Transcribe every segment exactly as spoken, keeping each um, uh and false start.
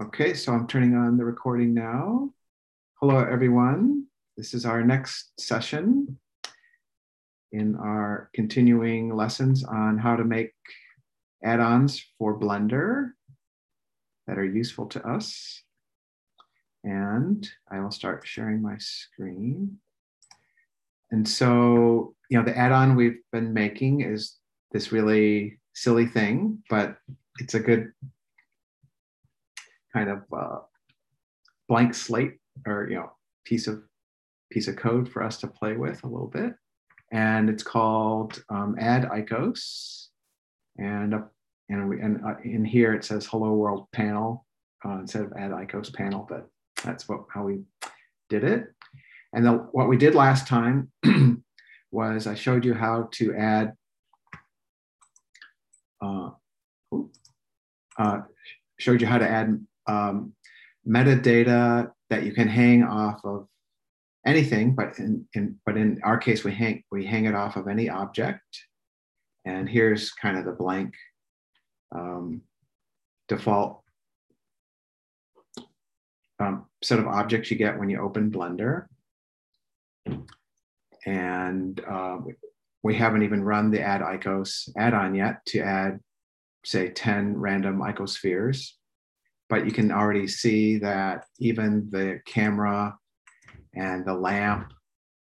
Okay, so I'm turning on the recording now. Hello, everyone. This is our next session in our continuing lessons on how to make add-ons for Blender that are useful to us. And I will start sharing my screen. And so, you know, the add-on we've been making is this really silly thing, but it's a good kind of uh, blank slate or, you know, piece of piece of code for us to play with a little bit. And it's called um, Add Icos. And, uh, and, we, and uh, in here it says Hello World Panel uh, instead of Add Icos Panel, but that's what how we did it. And the, what we did last time was I showed you how to add uh, uh, showed you how to add um, metadata that you can hang off of anything, but in, in but in our case we hang we hang it off of any object. And here's kind of the blank um, default um, set of objects you get when you open Blender. And uh, we haven't even run the Add Icos add-on yet to add, say, ten random icospheres. But you can already see that even the camera and the lamp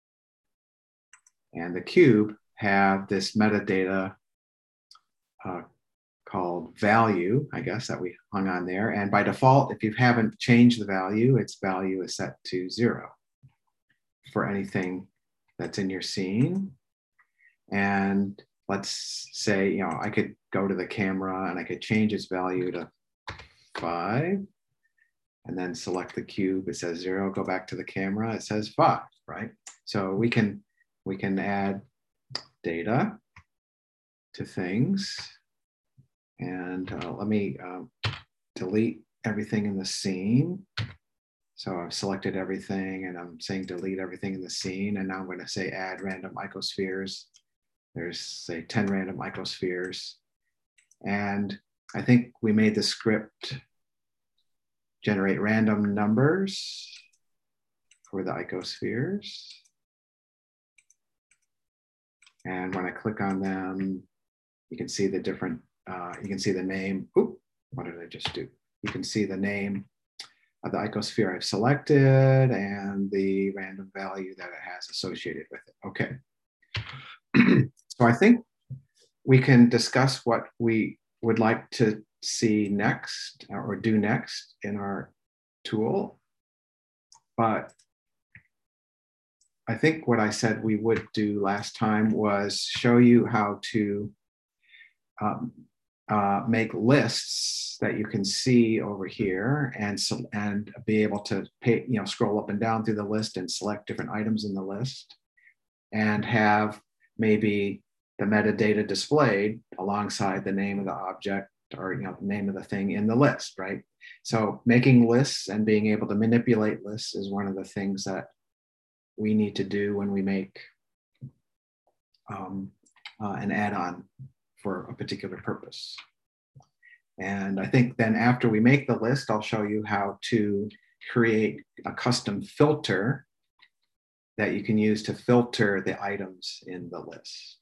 and the cube have this metadata uh, called value, I guess, that we hung on there. And by default, if you haven't changed the value, its value is set to zero for anything that's in your scene. And let's say, you know, I could go to the camera and I could change its value to five, and then select the cube, it says zero, go back to the camera, it says five, right? So we can, we can add data to things. And uh, let me um, delete everything in the scene. So I've selected everything and I'm saying delete everything in the scene. And now I'm going to say add random icospheres. There's say ten random icospheres. And I think we made the script generate random numbers for the icospheres. And when I click on them, you can see the different, uh, you can see the name. Oop, what did I just do? You can see the name of the icosphere I've selected and the random value that it has associated with it. Okay. So I think we can discuss what we would like to see next or do next in our tool. But I think what I said we would do last time was show you how to um, uh, make lists that you can see over here and, so, and be able to pay, you know, scroll up and down through the list and select different items in the list and have maybe the metadata displayed alongside the name of the object or, you know, the name of the thing in the list, right? So making lists and being able to manipulate lists is one of the things that we need to do when we make um, uh, an add-on for a particular purpose. And I think then after we make the list, I'll show you how to create a custom filter that you can use to filter the items in the list.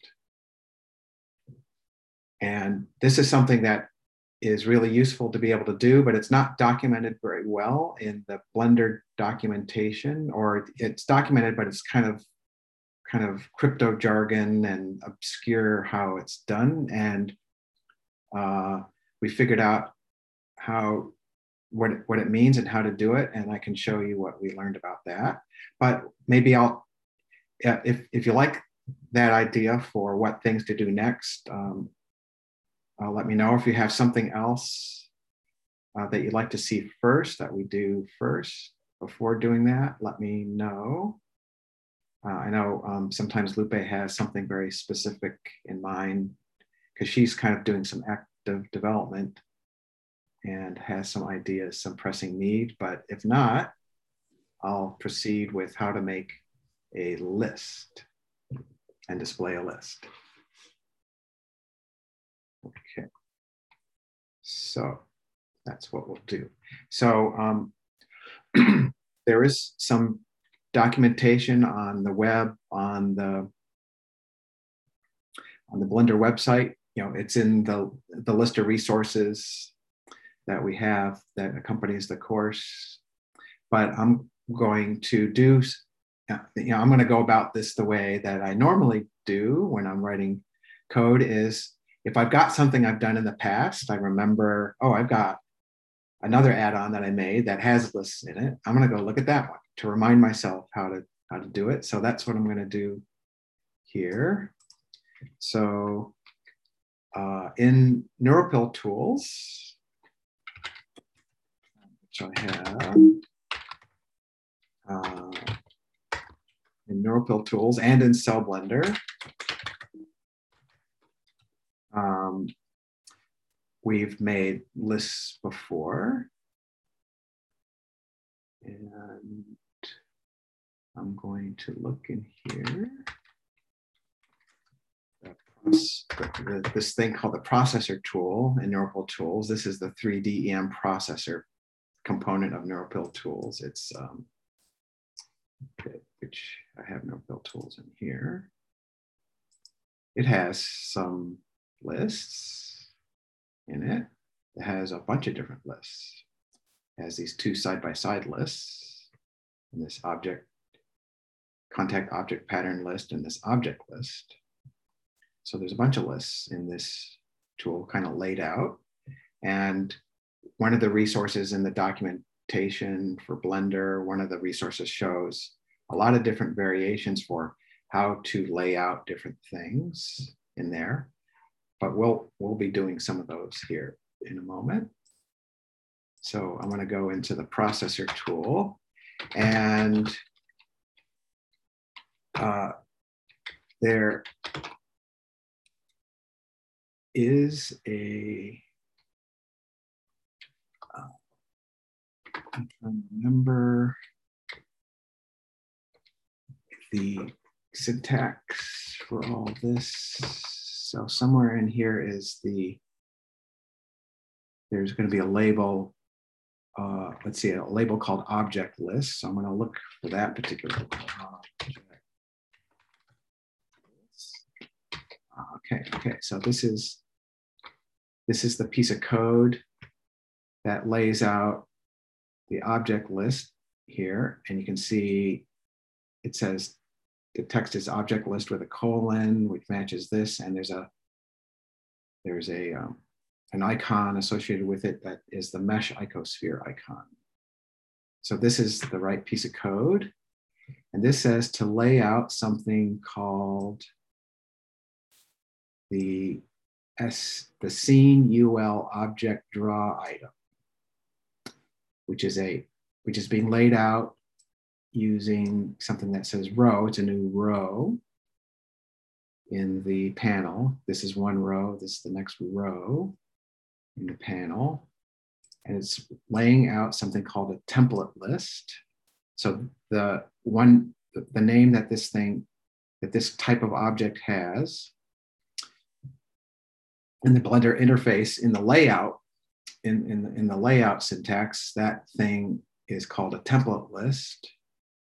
And this is something that is really useful to be able to do, but it's not documented very well in the Blender documentation, or it's documented, but it's kind of kind of crypto jargon and obscure how it's done. And uh, we figured out how what it, what it means and how to do it, and I can show you what we learned about that. But maybe I'll, if if you like that idea for what things to do next, um, uh, let me know. If you have something else uh, that you'd like to see first, that we do first before doing that, let me know. Uh, I know um, sometimes Lupe has something very specific in mind because she's kind of doing some active development and has some ideas, some pressing need. But if not, I'll proceed with how to make a list and display a list. Okay, so that's what we'll do. So um, there is some documentation on the web, on the on the Blender website. You know, it's in the, the list of resources that we have that accompanies the course. But I'm going to do, you know, I'm going to go about this the way that I normally do when I'm writing code is if I've got something I've done in the past, I remember, oh, I've got another add-on that I made that has lists in it. I'm going to go look at that one to remind myself how to, how to do it. So that's what I'm going to do here. So uh, in NeuralPill tools, which I have, uh, in NeuralPill tools and in Cell Blender, um, we've made lists before. And I'm going to look in here. This thing called the processor tool in NeuralPill tools. This is the three D E M processor component of NeuralPill tools. It's um, which I have NeuralPill tools in here. It has some lists in it. It has a bunch of different lists. It has these two side-by-side lists, and this object, contact object pattern list, and this object list. So there's a bunch of lists in this tool kind of laid out. And one of the resources in the documentation for Blender, one of the resources shows a lot of different variations for how to lay out different things in there. But we'll, we'll be doing some of those here in a moment. So I'm going to go into the processor tool, and uh, there is a, uh, I'm trying to remember the syntax for all this. So somewhere in here is the, there's going to be a label, uh, let's see, a label called object list. So I'm going to look for that particular object. Okay, okay, so this is, this is the piece of code that lays out the object list here. And you can see it says the text is object list with a colon, which matches this. And there's a, there's a, um, an icon associated with it that is the mesh icosphere icon. So this is the right piece of code. And this says to lay out something called the S, the scene U L object draw item, which is a, which is being laid out using something that says row. It's a new row in the panel. This is one row. This is the next row in the panel. And it's laying out something called a template list. So the one, the name that this thing, that this type of object has in the Blender interface, in the layout, in, in, in the layout syntax, that thing is called a template list.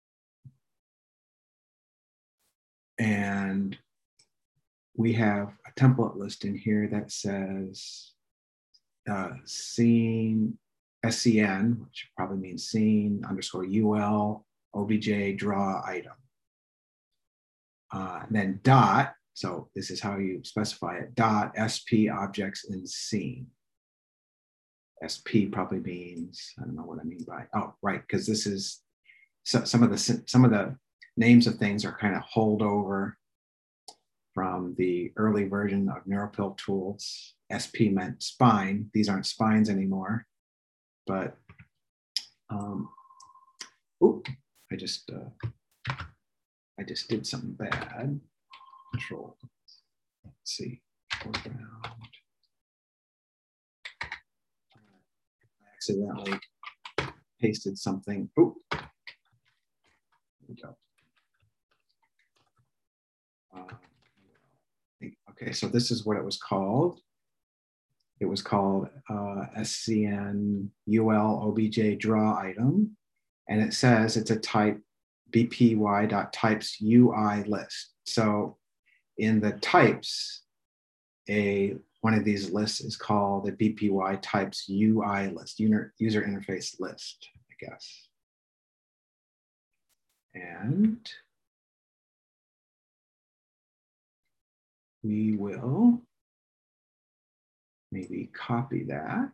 And we have a template list in here that says uh, scene, S C N, which probably means scene underscore U L obj draw item. Uh, and then dot, so this is how you specify it, dot S P objects in scene. S P probably means, I don't know what I mean by, oh, right, because this is, so, some of the some of the names of things are kind of holdover from the early version of NeuralPill tools. S P meant spine. These aren't spines anymore, but, um, ooh, I just, uh, I just did something bad. Control, let's see, foreground. I accidentally pasted something. Ooh, there we go. Uh, okay, so this is what it was called. it was called uh, S C N U L O B J draw item. And it says it's a type B P Y.types U I list. So in the types, a one of these lists is called the B P Y types U I list, user interface list, I guess. And we will maybe copy that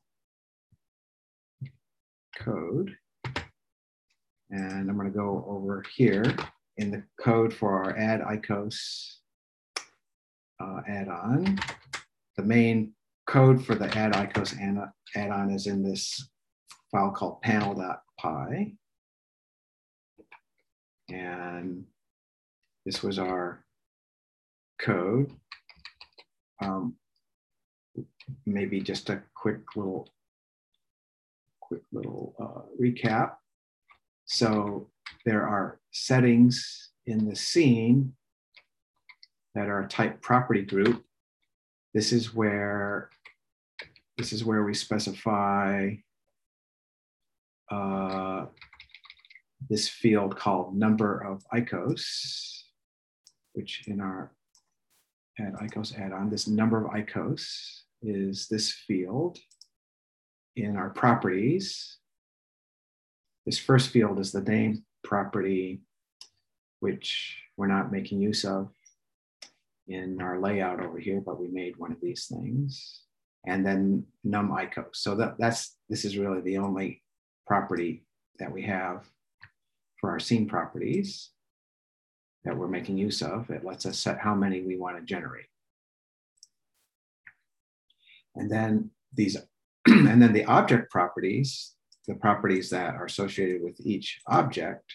code. And I'm going to go over here in the code for our add I C O S uh, add-on. The main code for the add I C O S add-on is in this file called panel.py. And this was our code. Um, maybe just a quick little, quick little uh, recap. So there are settings in the scene that are a type property group. This is where this is where we specify uh, this field called number of I C O S, which in our add I C O S add-on, this number of I C O S is this field in our properties. This first field is the name property, which we're not making use of in our layout over here, but we made one of these things. And then num I C O S. So that, that's, this is really the only property that we have for our scene properties that we're making use of. It lets us set how many we want to generate. And then these, and then the object properties, the properties that are associated with each object,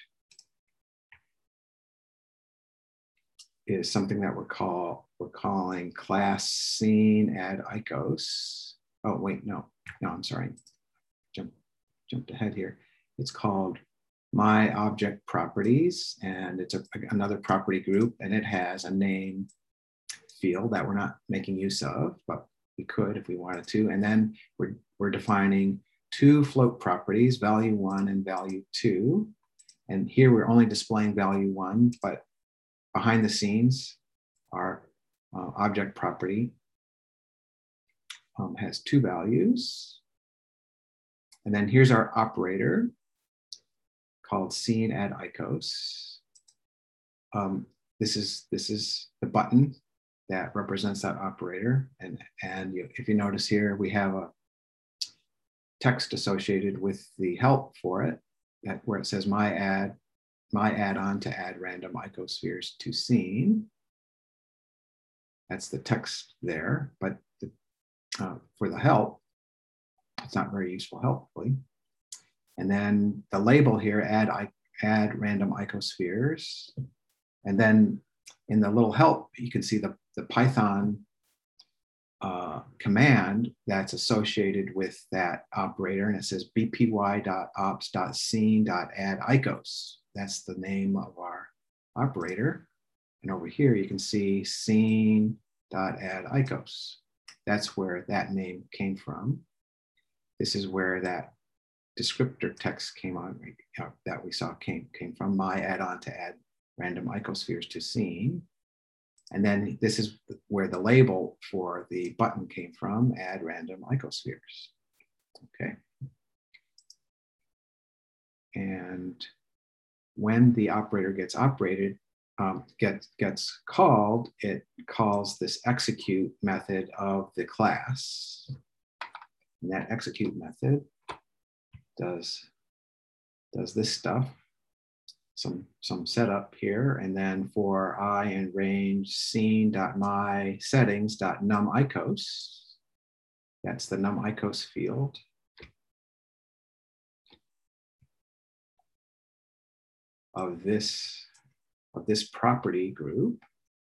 is something that we're call we're calling class scene add I C O S. Oh wait, no, no, I'm sorry. Jump, jumped ahead here. It's called my object properties, and it's a, another property group, and it has a name field that we're not making use of, but we could if we wanted to. And then we're we're defining two float properties, value one and value two. And here we're only displaying value one, but behind the scenes, our uh, object property um, has two values. And then here's our operator called scene add I C O S. Um, this is this is the button that represents that operator. And, and you, if you notice here, we have a text associated with the help for it, that where it says my add, my add-on to add random icospheres to scene. That's the text there, but the, uh, for the help, it's not very useful helpfully. And then the label here, add, add random icospheres. And then in the little help, you can see the, the Python uh, command that's associated with that operator, and it says bpy.ops.scene.add I C O S. That's the name of our operator. And over here, you can see scene.add I C O S. That's where that name came from. This is where that descriptor text came on, uh, that we saw came, came from, my add-on to add random icospheres to scene. And then this is where the label for the button came from, add random icospheres. Okay. And when the operator gets operated, um, gets, gets called, it calls this execute method of the class. And that execute method does, does this stuff. Some, some setup here, and then for I and range scene.my settings.num I C O S, that's the num I C O S field. Of this, of this property group.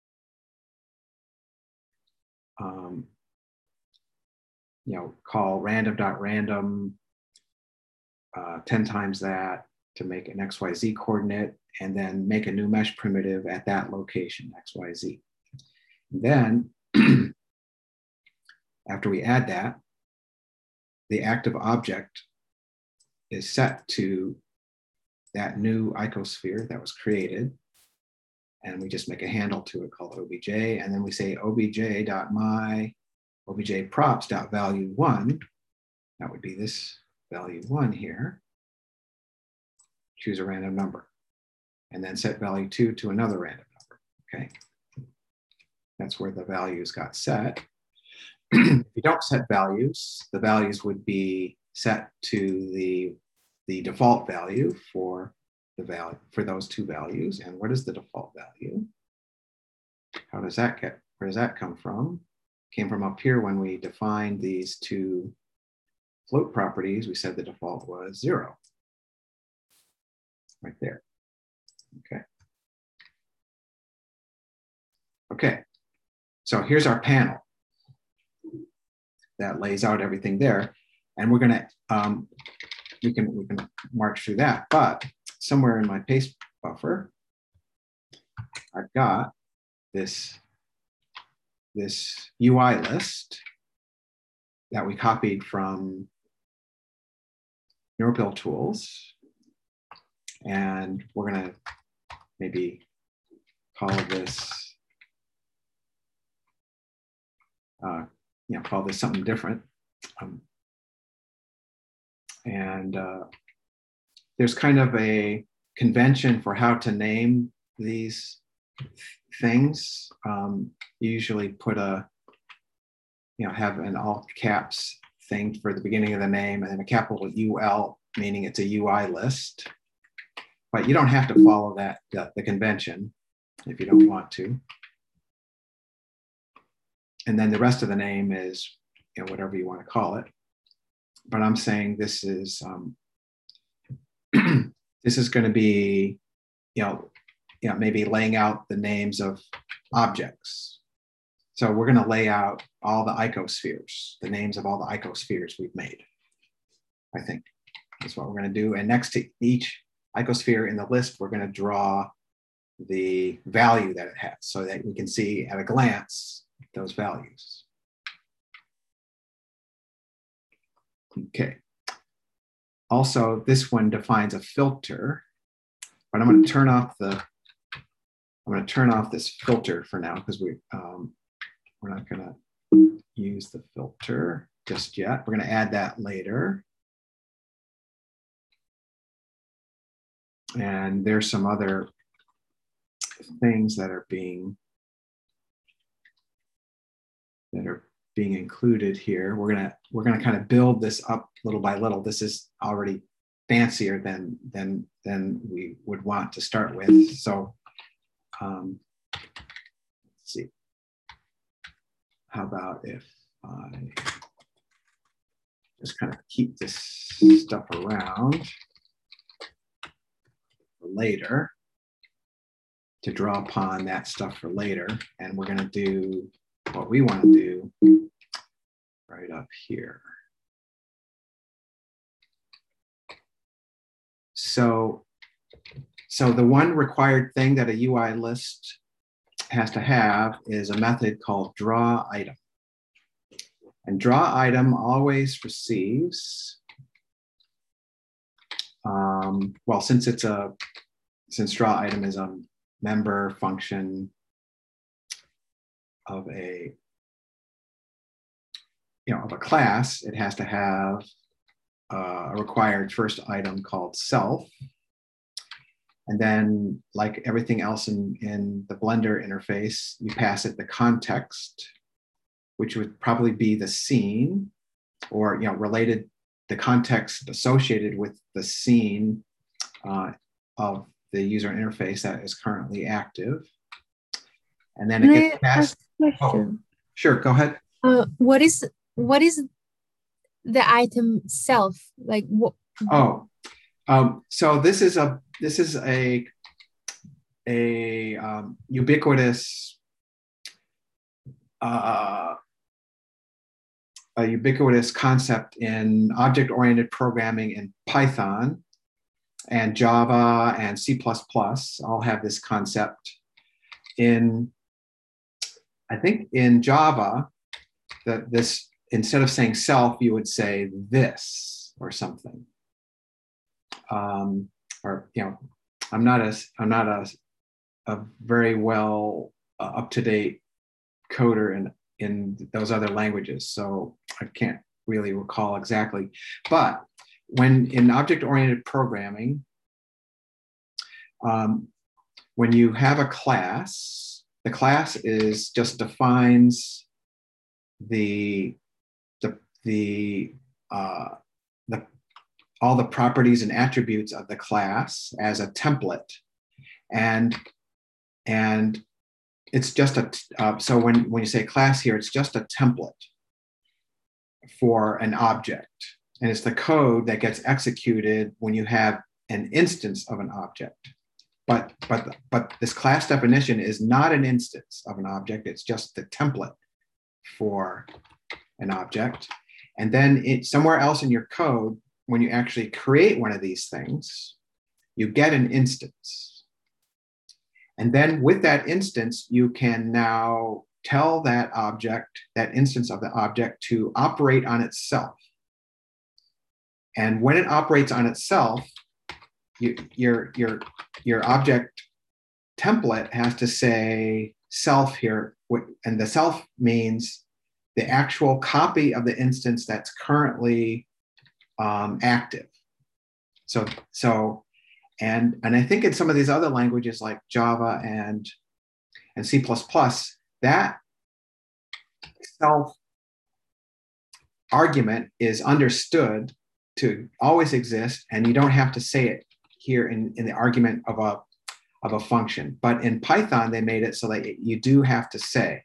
Um, you know, call random.random uh, ten times that, to make an X Y Z coordinate, and then make a new mesh primitive at that location, X Y Z. And then after we add that, the active object is set to that new icosphere that was created. And we just make a handle to it called obj. And then we say obj.my objprops.value1. That would be this value one here. Choose a random number. And then set value two to another random number. Okay. That's where the values got set. If you don't set values, the values would be set to the, the default value for the value for those two values. And what is the default value? How does that get, where does that come from? Came from up here when we defined these two float properties. We said the default was zero. Right there. Okay. Okay. So here's our panel that lays out everything there. And we're gonna, um, we can, we can march through that, but somewhere in my paste buffer, I've got this, this U I list that we copied from NeuralPill Tools. And we're gonna maybe call this, uh, you know, call this something different. Um, and uh, there's kind of a convention for how to name these things. Um, you usually put a, you know, have an all caps thing for the beginning of the name and then a capital U L, meaning it's a U I list. But you don't have to follow that, the, the convention if you don't want to. And then the rest of the name is, you know, whatever you want to call it. But I'm saying this is, um, this is going to be, you know, you know, maybe laying out the names of objects. So we're going to lay out all the icospheres, the names of all the icospheres we've made. I think that's what we're going to do. And next to each icosphere in the list, we're going to draw the value that it has so that we can see at a glance those values. Okay. Also, this one defines a filter, but I'm going to turn off the, I'm going to turn off this filter for now because we, um, we're not going to use the filter just yet. We're going to add that later. And there's some other things that are being that are being included here. We're gonna we're gonna kind of build this up little by little. This is already fancier than than than we would want to start with. So um, let's see. How about if I just kind of keep this stuff around for later, to draw upon that stuff for later. And we're going to do what we want to do right up here. So, so the one required thing that a U I list has to have is a method called draw item. And draw item always receives, um, well, since it's a, since draw item is a member function of a, you know, of a class, it has to have uh, a required first item called self. And then, like everything else in, in the Blender interface, you pass it the context, which would probably be the scene, or, you know, related, the context associated with the scene uh, of the user interface that is currently active. And then Can it gets I passed. ask a question? Oh, sure, go ahead. Uh, what is what is the item self? Like what? Oh, um, so this is a this is a a um, ubiquitous uh, a ubiquitous concept in object-oriented programming in Python, and Java and C plus plus all have this concept. In, I think in Java, that this instead of saying self, you would say this or something. Um, or, you know, I'm not a, I'm not a, a very well uh, up-to-date coder in, in those other languages. So I can't really recall exactly. But when in object-oriented programming, um, when you have a class, the class is just defines the, the, the, uh, the all the properties and attributes of the class as a template. And, and it's just a, uh, so when, when you say class here, it's just a template for an object. And it's the code that gets executed when you have an instance of an object. But, but, but this class definition is not an instance of an object. It's just the template for an object. And then it, somewhere else in your code, when you actually create one of these things, you get an instance. And then with that instance, you can now tell that object, that instance of the object, to operate on itself. And when it operates on itself, you, your, your, your object template has to say self here. And the self means the actual copy of the instance that's currently um, active. So, so, and, and I think in some of these other languages like Java and, and C plus plus, that self argument is understood to always exist, and you don't have to say it here in, in the argument of a, of a function. But in Python, they made it so that you do have to say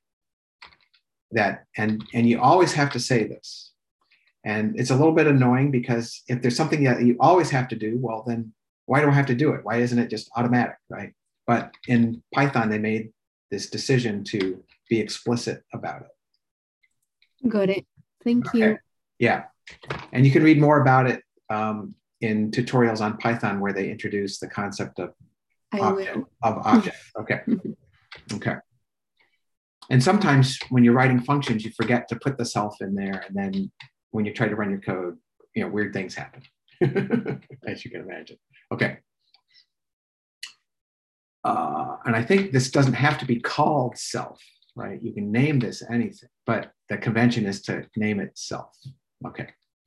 that, and, and you always have to say this. And it's a little bit annoying because if there's something that you always have to do, well, then why do I have to do it? Why isn't it just automatic, right? But in Python, they made this decision to be explicit about it. Got it. Thank Okay. you. Yeah. And you can read more about it um, in tutorials on Python where they introduce the concept of I object. will. Of object. Okay. Okay. And sometimes when you're writing functions, you forget to put the self in there. And then when you try to run your code, you know, weird things happen, as you can imagine. Okay. Uh, and I think this doesn't have to be called self, right? You can name this anything, but the convention is to name it self. Okay.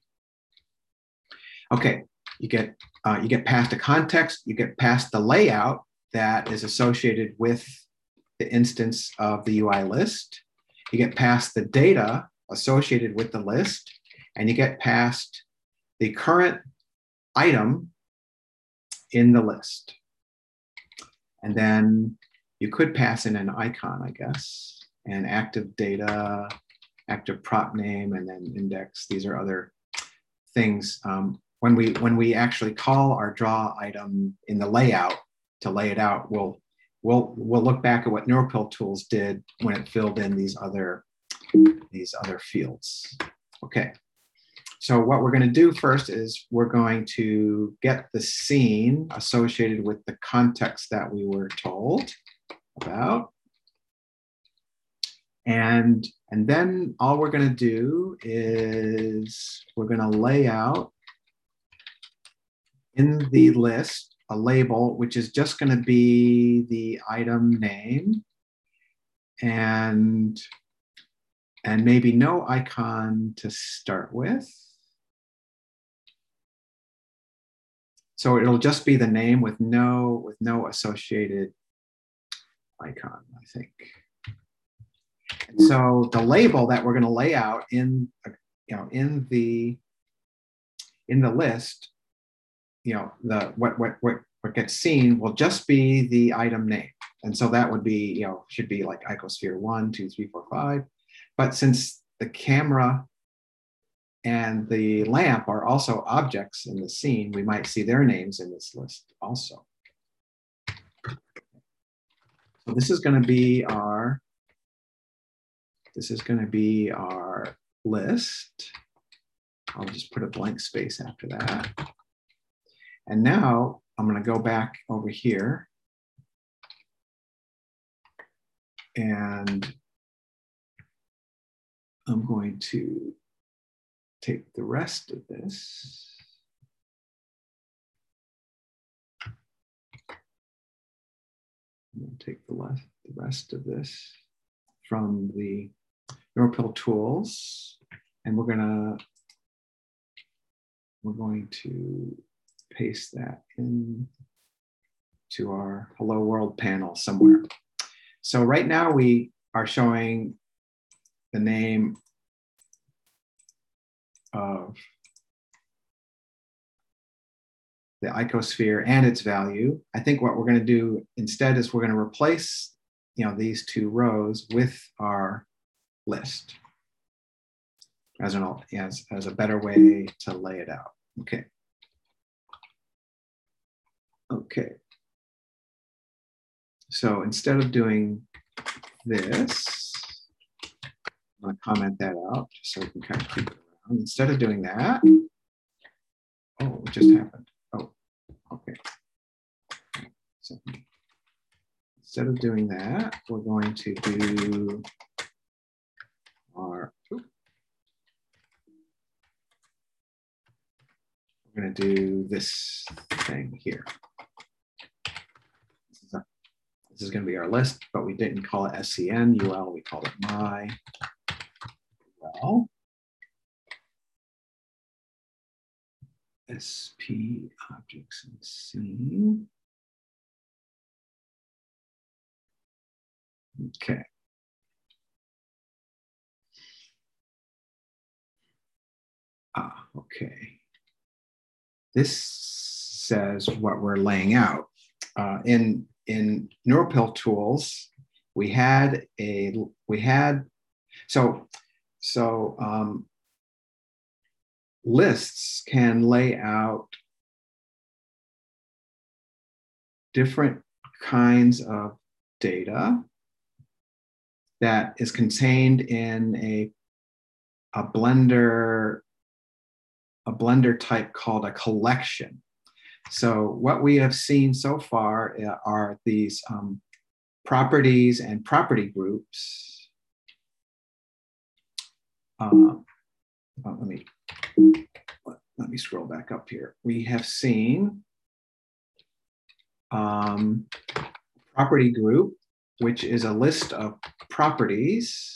Okay. You get uh, you get past the context. You get past the layout that is associated with the instance of the U I list. You get past the data associated with the list, and you get past the current item in the list. And then you could pass in an icon, I guess, and active data, active prop name, and then index. These are other things. Um, when we when we actually call our draw item in the layout to lay it out, we'll we'll we'll look back at what NeuralPill did when it filled in these other these other fields. Okay. So what we're going to do first is we're going to get the scene associated with the context that we were told about. And, and then all we're going to do is we're going to lay out in the list a label, which is just going to be the item name and, and maybe no icon to start with. So it'll just be the name with no, with no associated icon, I think. And so the label that we're going to lay out in, you know, in the, in the list, you know, the what what what what gets seen will just be the item name, and so that would be, you know, should be like icosphere one, two, three, four, five. But since the camera and the lamp are also objects in the scene, we might see their names in this list also. So this is going to be our, this is going to be our list. I'll just put a blank space after that. And now I'm going to go back over here and I'm going to take the rest of this. I'm going to take the, left, the rest of this from the NeuralPill tools, and we're gonna we're going to paste that in to our Hello World panel somewhere. So right now we are showing the name of the icosphere and its value. I think what we're going to do instead is we're going to replace, you know, these two rows with our list as an as, as a better way to lay it out. Okay. Okay. So instead of doing this, I'm going to comment that out just so we can kind of keep it around. Instead of doing that, oh, what just happened? Oh, okay. So instead of doing that, we're going to do our, oops, we're going to do this thing here. This is, a, this is going to be our list, but we didn't call it S C N U L, we called it my U L. S P objects and scene. Okay. Ah, okay. This says what we're laying out. Uh, in in NeuralPill tools, we had a we had so so um, lists can lay out different kinds of data that is contained in a a Blender a Blender type called a collection. So what we have seen so far are these um, properties and property groups. Uh, let me let me scroll back up here. We have seen um, property group, which is a list of properties.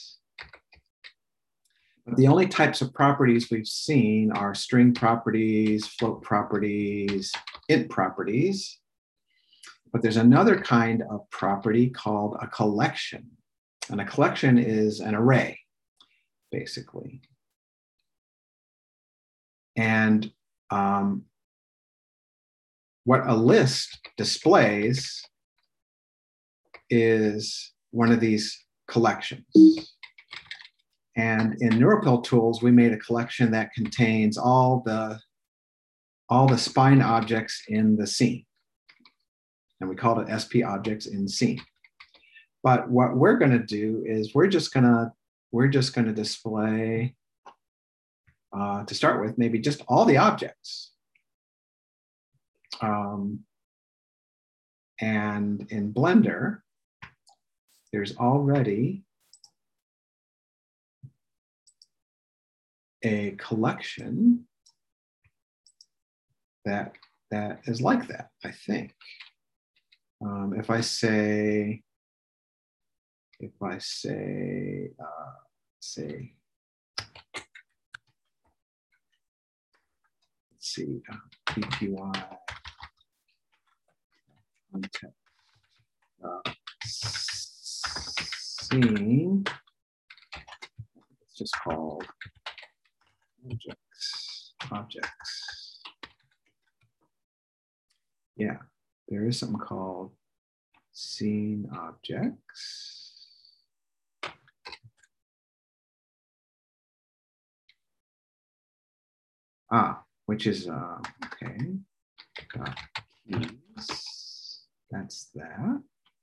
But the only types of properties we've seen are string properties, float properties, int properties. But there's another kind of property called a collection. And a collection is an array, basically. And um, what a list displays is one of these collections. And in NeuralPill tools, we made a collection that contains all the, all the spine objects in the scene. And we called it S P objects in scene. But what we're gonna do is we're just gonna, we're just gonna display, uh, to start with, maybe just all the objects. Um, and in Blender, there's already a collection that that is like that, I think. Um, if I say, if I say, uh, say, let's see, uh, P P Y context uh, scene. It's just called objects. Objects. Yeah, there is something called scene objects. Ah, which is uh, okay. Uh, keys. That's that.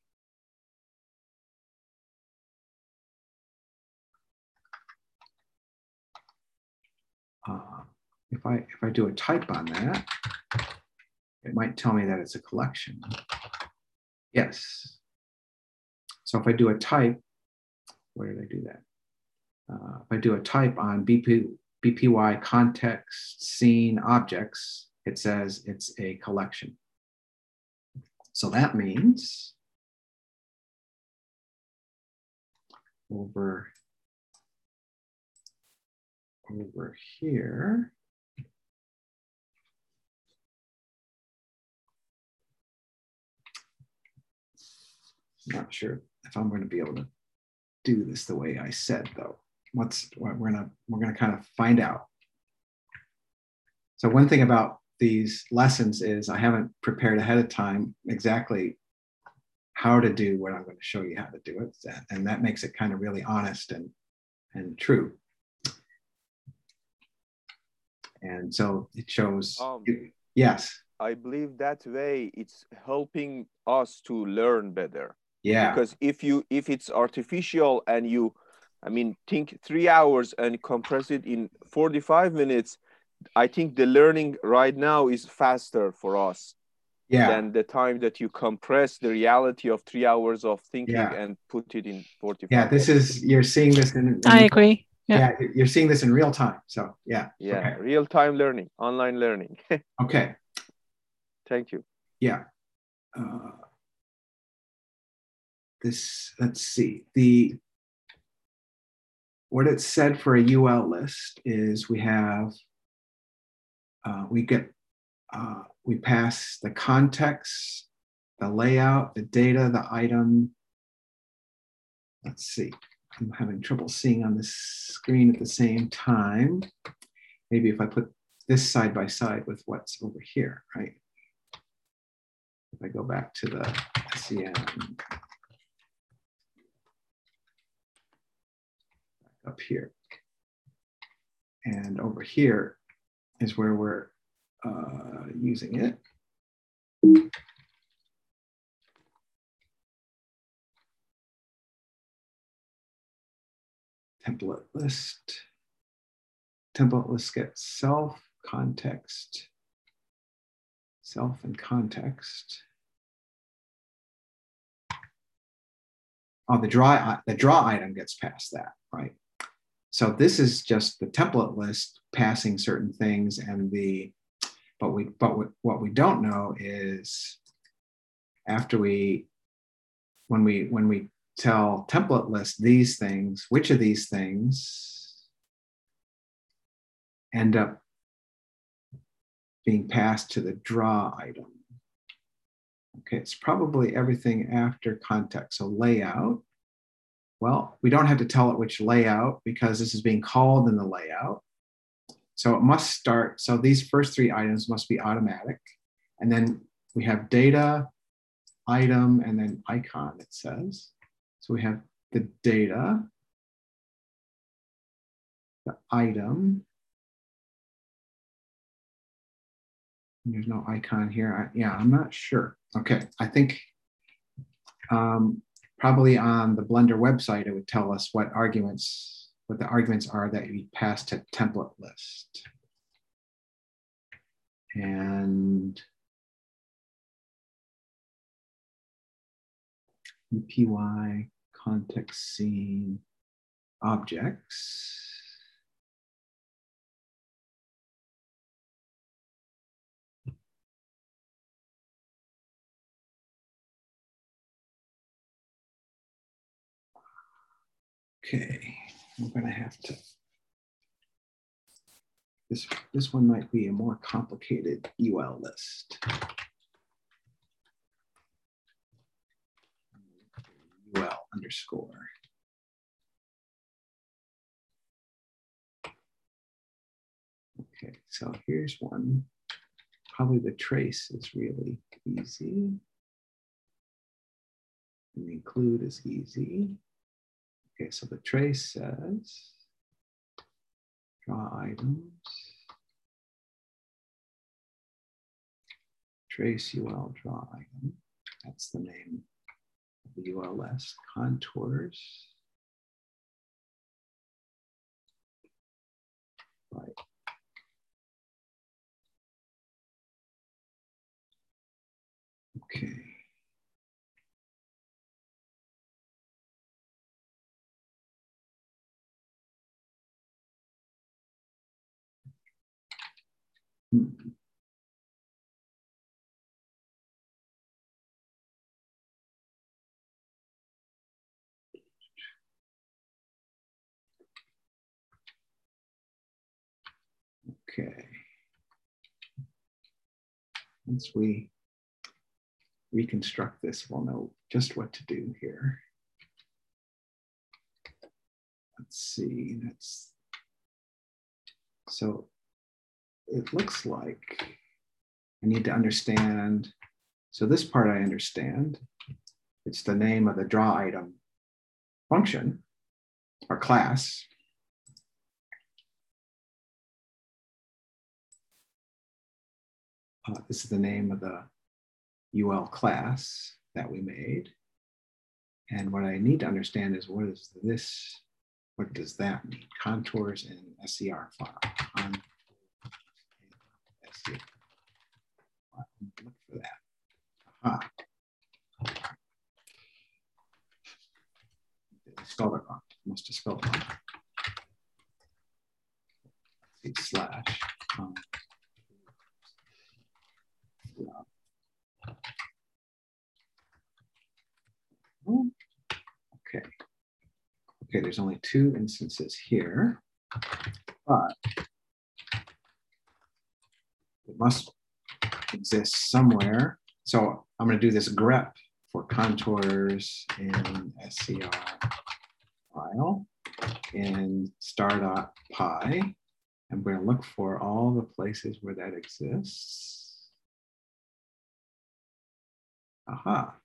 Uh, if I if I do a type on that, it might tell me that it's a collection. Yes. So if I do a type, where did I do that? Uh, if I do a type on B P B P Y context scene objects, it says it's a collection. So that means over, over here, I'm not sure if I'm going to be able to do this the way I said, though. What's what we're gonna we're gonna kind of find out. So one thing about these lessons is I haven't prepared ahead of time exactly how to do what I'm going to show you how to do it, and that makes it kind of really honest and and true. And so it shows. Um, yes. I believe that way it's helping us to learn better. Yeah. Because if you if it's artificial and you, I mean, think three hours and compress it in forty-five minutes, I think the learning right now is faster for us. Yeah. Than the time that you compress the reality of three hours of thinking yeah. and put it in forty-five. Yeah, this is, you're seeing this in, in I agree. Yeah. yeah, you're seeing this in real time. So yeah. Yeah, okay. Real time learning, online learning. Okay. Thank you. Yeah. Uh, this, let's see. The what it said for a U L list is we have, uh, we get, uh, we pass the context, the layout, the data, the item. Let's see. I'm having trouble seeing on this screen at the same time. Maybe if I put this side by side with what's over here, right? If I go back to the S E M, up here. And over here is where we're uh, using it. Template list. Template list gets self, context, self and context. Oh, the draw, the draw item gets past that, right? So this is just the template list passing certain things, and the, but we, but what we don't know is after we, when we, when we tell template list these things, which of these things end up being passed to the draw item. Okay, it's probably everything after context. So layout, well, we don't have to tell it which layout because this is being called in the layout. So it must start, so these first three items must be automatic. And then we have data, item, and then icon, it says. So we have the data, the item. There's no icon here. I, yeah, I'm not sure. Okay, I think um, probably on the Blender website, it would tell us what arguments, what the arguments are that we pass to template list. And B P Y, context scene, objects. Okay, I'm gonna have to, this, this one might be a more complicated U L list. U L underscore. Okay, so here's one. Probably the trace is really easy. And the include is easy. Okay, so the trace says draw items, trace U L draw item. That's the name of the U L list. Contours. Right. Okay. Hmm. Okay. Once we reconstruct this, we'll know just what to do here. Let's see, that's, so it looks like I need to understand, so this part I understand, it's the name of the draw item function or class. Uh, this is the name of the U L class that we made. And what I need to understand is what is this, what does that mean? Contours in S C R file. Contours in S C R file. Look for that. Aha. I spelled it wrong. Must have spelled it wrong. Let's see, slash. Um, yeah. Oh, okay. Okay, there's only two instances here, but it must exist somewhere. So I'm going to do this grep for contours in S C R file in star.py. I'm going to look for all the places where that exists. Aha.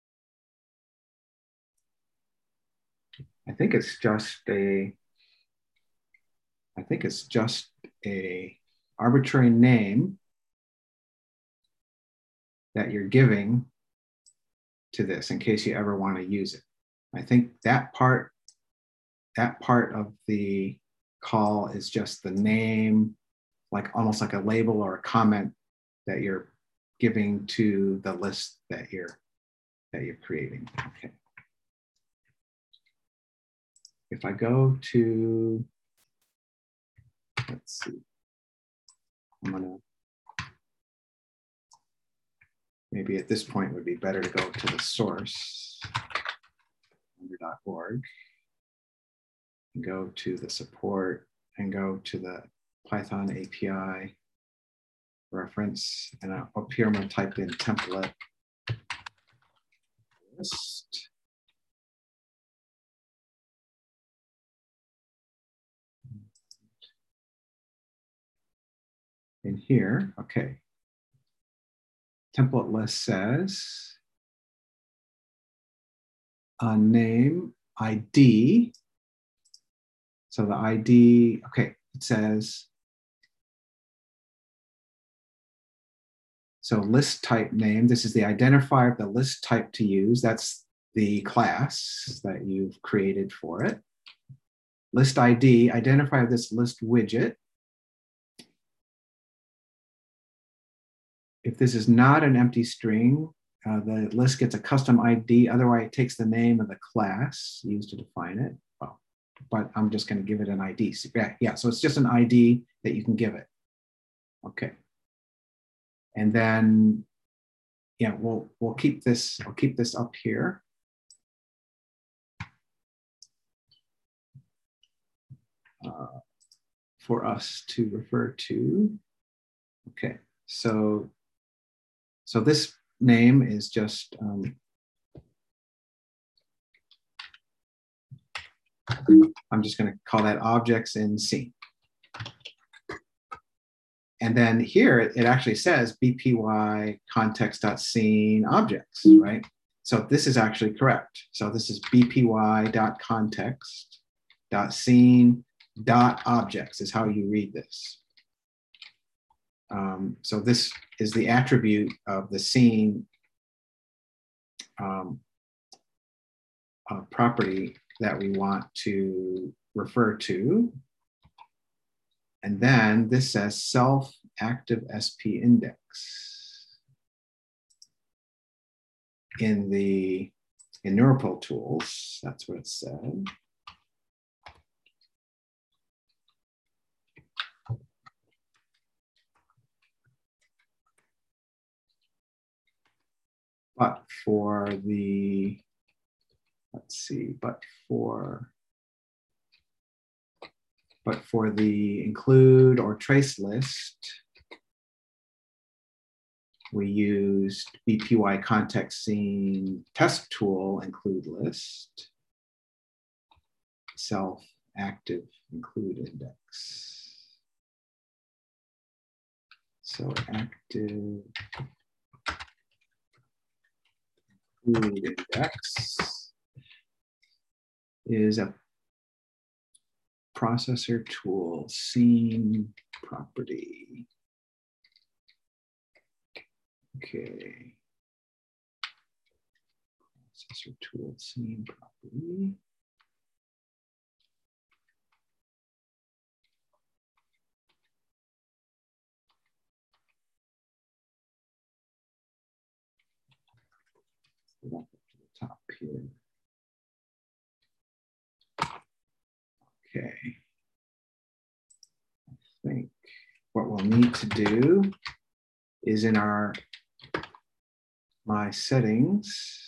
I think it's just a, I think it's just a arbitrary name that you're giving to this in case you ever want to use it. I think that part, that part of the call is just the name, like almost like a label or a comment that you're giving to the list that you're, that you're creating. Okay. If I go to, let's see, I'm gonna, maybe at this point it would be better to go to the source, under .org, and go to the support and go to the Python A P I reference. And up here, I'm gonna type in template list. In here, okay. Template list says a name, I D. So the I D, okay, it says, so list type name, this is the identifier of the list type to use. That's the class that you've created for it. List I D, identifier of this list widget. If this is not an empty string, uh, the list gets a custom I D. Otherwise, it takes the name of the class used to define it. Well, but I'm just going to give it an I D. So, yeah, yeah, so it's just an I D that you can give it. Okay. And then, yeah, we'll we'll keep this. I'll keep this up here. Uh, for us to refer to. Okay, so so this name is just um, I'm just going to call that objects in scene. And then here it actually says B P Y context.scene objects, right? So this is actually correct. So this is B P Y.context.scene dot objects is how you read this. Um, so this is the attribute of the scene um, uh, property that we want to refer to. And then this says self-active S P index in the in NeuralPool tools. That's what it said. but for the, let's see, but for, but for the include or trace list, we used B P Y context scene test tool include list, self active include index. So active include index is a processor tool scene property. Okay. Processor tool scene property. Go up to the top here. Okay. I think what we'll need to do is in our my settings,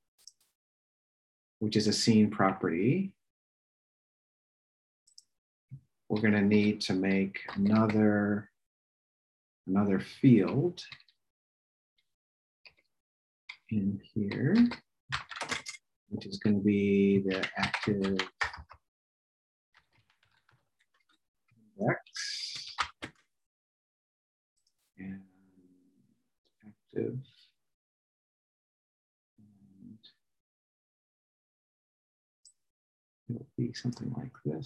which is a scene property, we're going to need to make another another field in here, which is going to be the active index and active. And it'll be something like this.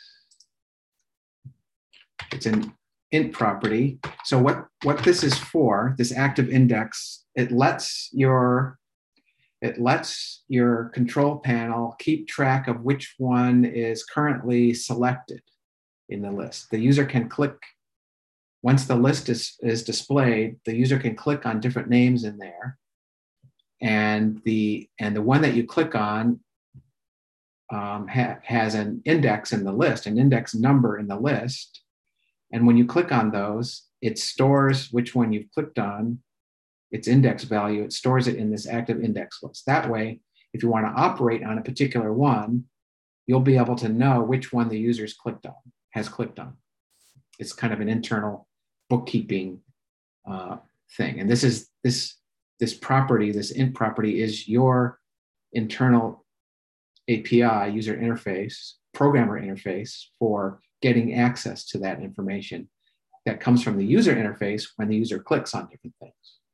It's an int property. So what, what this is for, this active index, it lets your it lets your control panel keep track of which one is currently selected in the list. The user can click, once the list is, is displayed, the user can click on different names in there. And the, and the one that you click on um, ha has an index in the list, an index number in the list. And when you click on those, it stores which one you've clicked on, its index value, it stores it in this active index list. That way, if you want to operate on a particular one, you'll be able to know which one the user's clicked on, has clicked on. It's kind of an internal bookkeeping uh, thing. And this is this, this property, this int property is your internal A P I, user interface, programmer interface for getting access to that information that comes from the user interface when the user clicks on different things.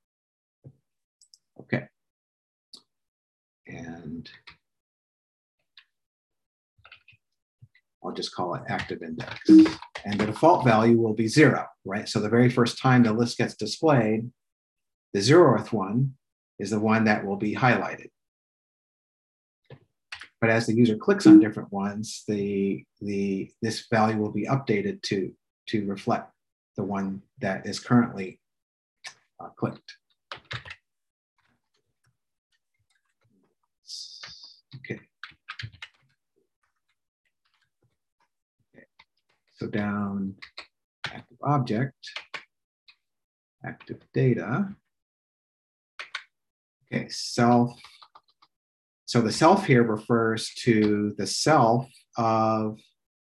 Okay. And I'll just call it active index. And the default value will be zero, right? So the very first time the list gets displayed, the zeroth one is the one that will be highlighted. But as the user clicks on different ones, the, the, this value will be updated to, to reflect the one that is currently uh, clicked. Okay. Okay. So down active object, active data. Okay, self. So the self here refers to the self of,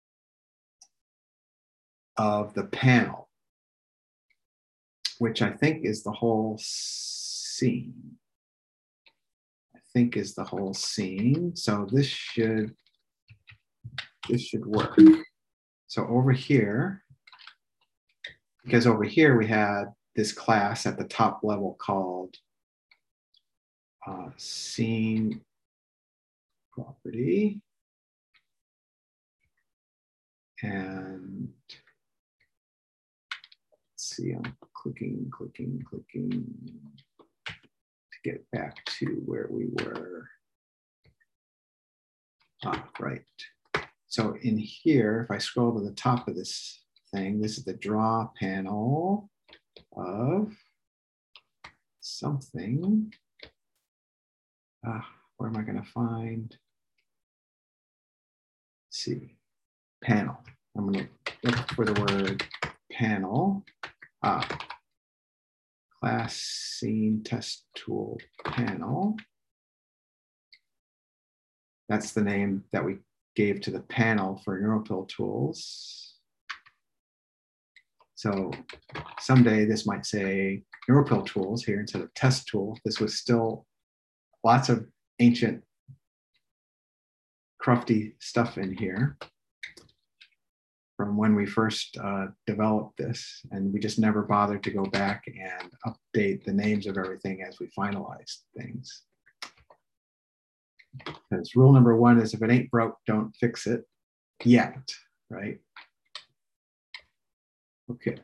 of the panel, which I think is the whole scene. I think is the whole scene. So this should, this should work. So over here, because over here we had this class at the top level called uh, scene property. And let's see, I'm clicking, clicking, clicking to get back to where we were. Ah, right. So in here, if I scroll to the top of this thing, this is the draw panel of something. Ah, where am I going to find? Let's see, panel. I'm going to look for the word panel. Ah, class scene test tool panel. That's the name that we gave to the panel for NeuralPill tools. So someday this might say NeuralPill tools here instead of test tool. This was still lots of ancient crufty stuff in here from when we first uh, developed this, and we just never bothered to go back and update the names of everything as we finalized things. Because rule number one is if it ain't broke, don't fix it yet, right? Okay.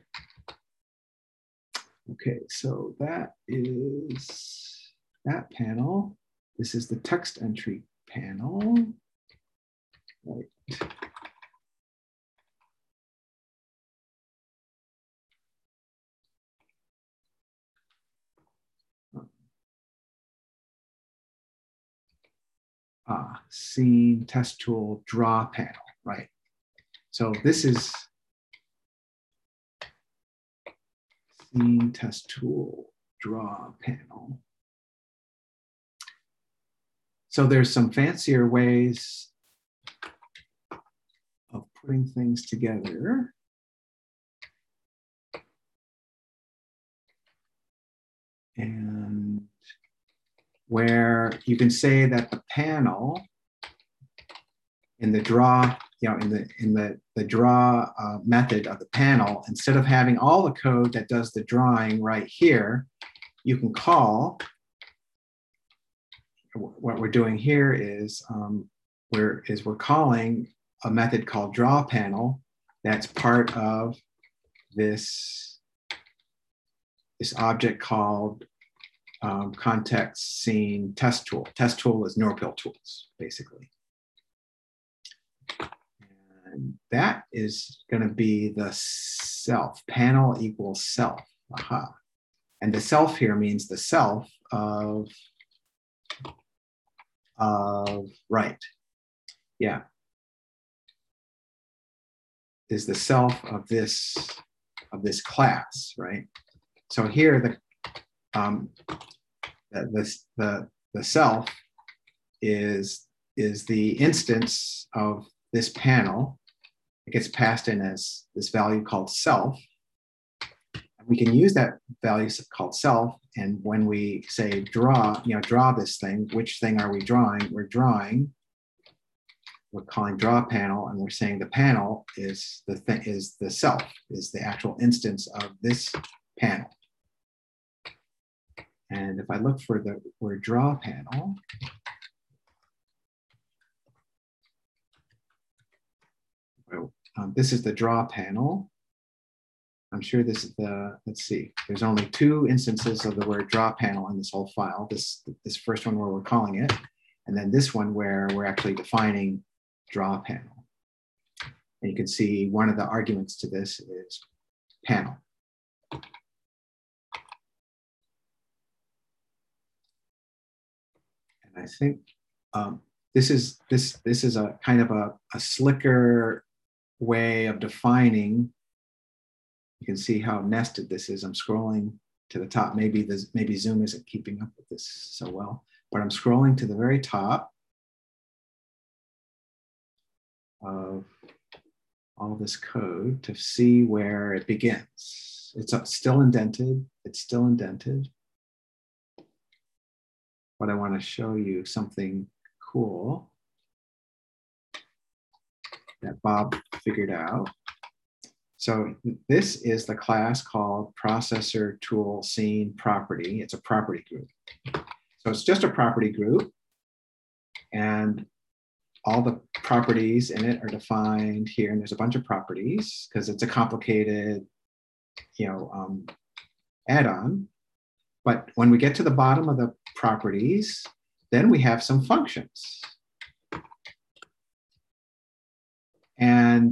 Okay, so that is that panel. This is the text entry panel. Right. Ah, scene test tool draw panel, right? So this is scene test tool draw panel. So there's some fancier ways of putting things together. And where you can say that the panel in the draw, you know, in the in the, the draw uh, method of the panel, instead of having all the code that does the drawing right here, you can call, what we're doing here is um, we're, is we're calling a method called draw panel that's part of this, this object called um, context scene test tool. Test tool is NeuralPill tools, basically. And that is going to be the self. Panel equals self. Aha. And the self here means the self of, of right. Yeah. Is the self of this, of this class, right? So here the um, the, the, the, the self is, is the instance of this panel. It gets passed in as this value called self. We can use that value called self, and when we say draw, you know, draw this thing, which thing are we drawing? We're drawing, we're calling draw panel, and we're saying the panel is the thing, is the self, is the actual instance of this panel. And if I look for the word draw panel, um, this is the draw panel. I'm sure this is the, let's see, there's only two instances of the word draw panel in this whole file. This, this first one where we're calling it, and then this one where we're actually defining draw panel. And you can see one of the arguments to this is panel. And I think um, this is this this is a kind of a, a slicker way of defining. You can see how nested this is. I'm scrolling to the top. Maybe this, maybe Zoom isn't keeping up with this so well, but I'm scrolling to the very top of all this code to see where it begins. It's still indented. It's still indented. But I want to show you something cool that Bob figured out. So this is the class called processor tool scene property. It's a property group. So it's just a property group, and all the properties in it are defined here. And there's a bunch of properties because it's a complicated, you know, um, add-on. But when we get to the bottom of the properties, then we have some functions. And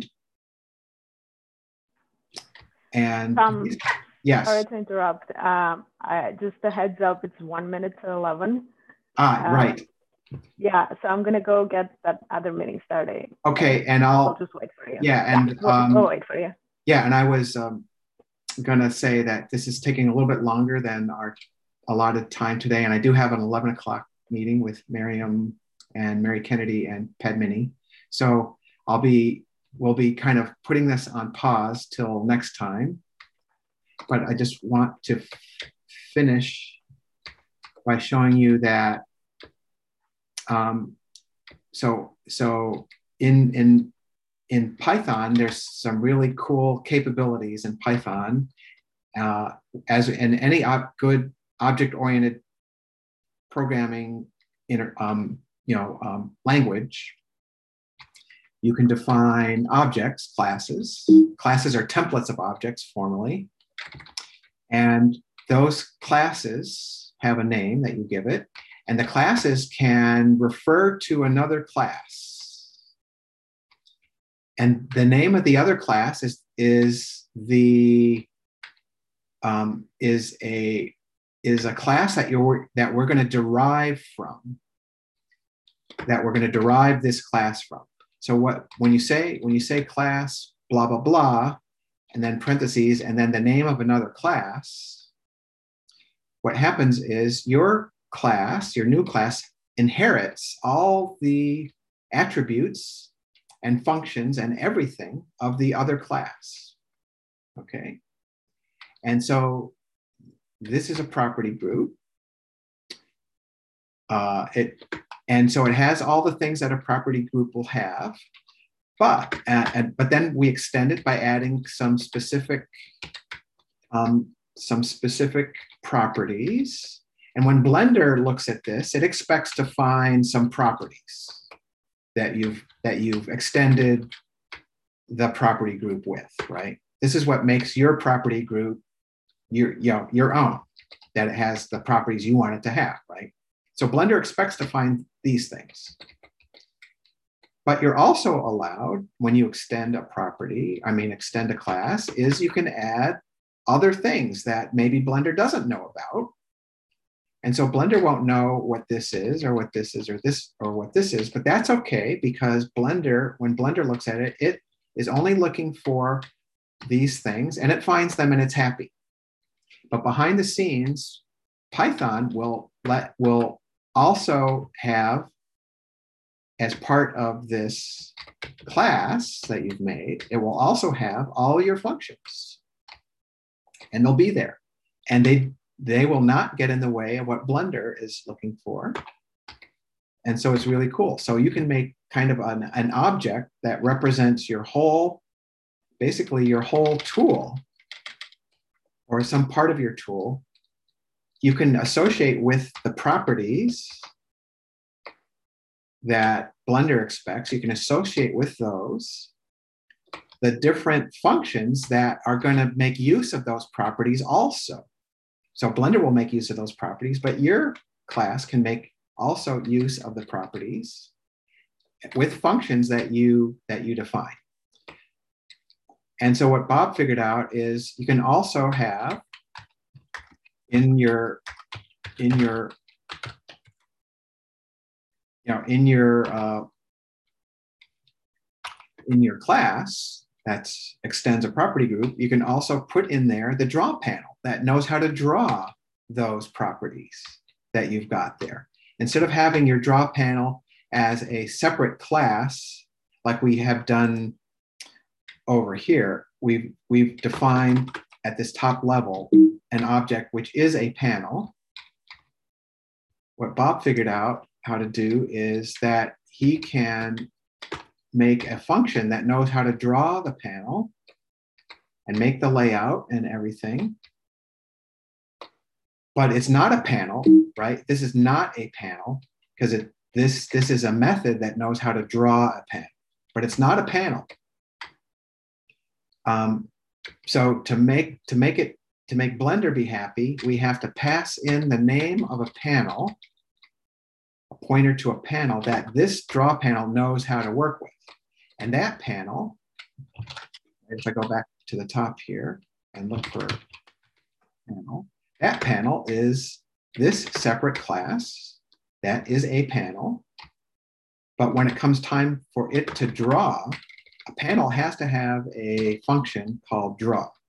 And um, yes. Sorry to interrupt. Um, I, just a heads up, it's one minute to eleven. Ah, um, right. Yeah, so I'm gonna go get that other meeting started. Okay, and I'll, I'll just wait for you. Yeah, and yeah, we'll, um, we'll wait for you. Yeah, and I was um, going to say that this is taking a little bit longer than our allotted time today. And I do have an eleven o'clock meeting with Miriam and Mary Kennedy and Padmini. So I'll be, we'll be kind of putting this on pause till next time. But I just want to finish by showing you that, um, so, so in, in, in Python, there's some really cool capabilities in Python. Uh, as in any ob good object-oriented programming in, um, you know, um, language, you can define objects, classes. Classes are templates of objects formally. And those classes have a name that you give it. And the classes can refer to another class. And the name of the other class is, is the um, is a is a class that you're that we're going to derive from. That we're going to derive this class from. So what when you say when you say class blah blah blah, and then parentheses and then the name of another class, what happens is your class, your new class, inherits all the attributes and functions and everything of the other class. Okay. And so this is a property group. Uh, it, and so it has all the things that a property group will have, but, uh, and, but then we extend it by adding some specific, um, some specific properties. And when Blender looks at this, it expects to find some properties that you've, that you've extended the property group with, right? This is what makes your property group your, you know, your own, that it has the properties you want it to have, right? So Blender expects to find these things. But you're also allowed, when you extend a property, I mean, extend a class, is you can add other things that maybe Blender doesn't know about. And so Blender won't know what this is or what this is or this or what this is, but that's okay because Blender, when Blender looks at it, it is only looking for these things and it finds them and it's happy. But behind the scenes, Python will let will also have, as part of this class that you've made, it will also have all your functions. And they'll be there. And they they will not get in the way of what Blender is looking for. And so it's really cool. So you can make kind of an, an object that represents your whole, basically your whole tool or some part of your tool. You can associate with the properties that Blender expects. You can associate with those the different functions that are going to make use of those properties also. So Blender will make use of those properties, but your class can make also use of the properties with functions that you that you define. And so what Bob figured out is you can also have in your in your you know in your uh, in your class that extends a property group, you can also put in there the draw panel that knows how to draw those properties that you've got there. Instead of having your draw panel as a separate class, like we have done over here, we've, we've defined at this top level an object which is a panel. What Bob figured out how to do is that he can make a function that knows how to draw the panel and make the layout and everything. But it's not a panel, right? This is not a panel because it this this is a method that knows how to draw a panel, but it's not a panel. Um, so to make to make it to make Blender be happy, we have to pass in the name of a panel, a pointer to a panel that this draw panel knows how to work with. And that panel, if I go back to the top here and look for panel, that panel is this separate class. That is a panel. But when it comes time for it to draw, a panel has to have a function called draw.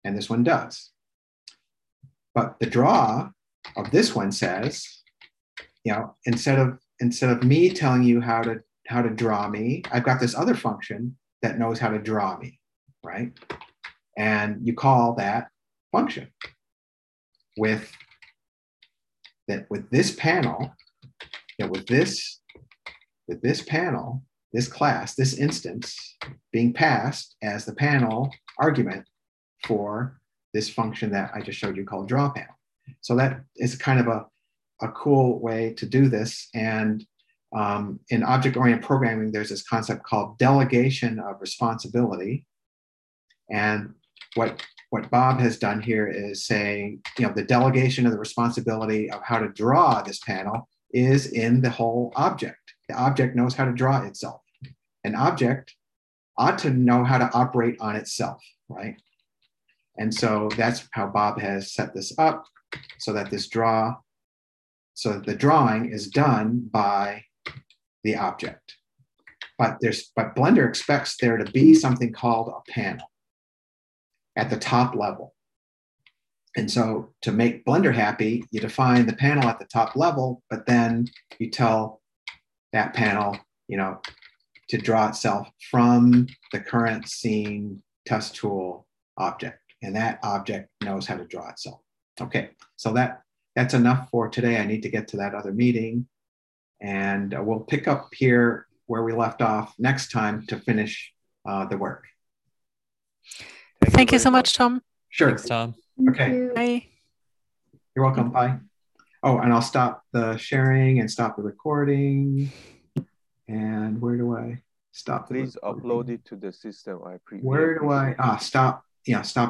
and this one does. But the draw of this one says, you know, instead of instead of me telling you how to how to draw me, I've got this other function that knows how to draw me, right? And you call that function with that with this panel, you know, with this with this panel, this class, this instance being passed as the panel argument for this function that I just showed you called draw panel. So that is kind of a, a cool way to do this. And um, in object-oriented programming, there's this concept called delegation of responsibility. And what, what Bob has done here is saying, you know, the delegation of the responsibility of how to draw this panel is in the whole object. The object knows how to draw itself. An object ought to know how to operate on itself, right? And so that's how Bob has set this up, so that this draw, so that the drawing is done by the object. But there's, but Blender expects there to be something called a panel at the top level. And so to make Blender happy, you define the panel at the top level, but then you tell that panel, you know, to draw itself from the current scene test tool object. And that object knows how to draw itself. Okay, so that, that's enough for today. I need to get to that other meeting. And uh, we'll pick up here where we left off next time to finish uh, the work. Thank, Thank you, you so much, Tom. Sure. Thanks, Tom. Okay. You. Bye. You're welcome. Bye. Oh, and I'll stop the sharing and stop the recording. And where do I stop? Please upload it to the system. I appreciate. Where do I, ah, stop, yeah, stop.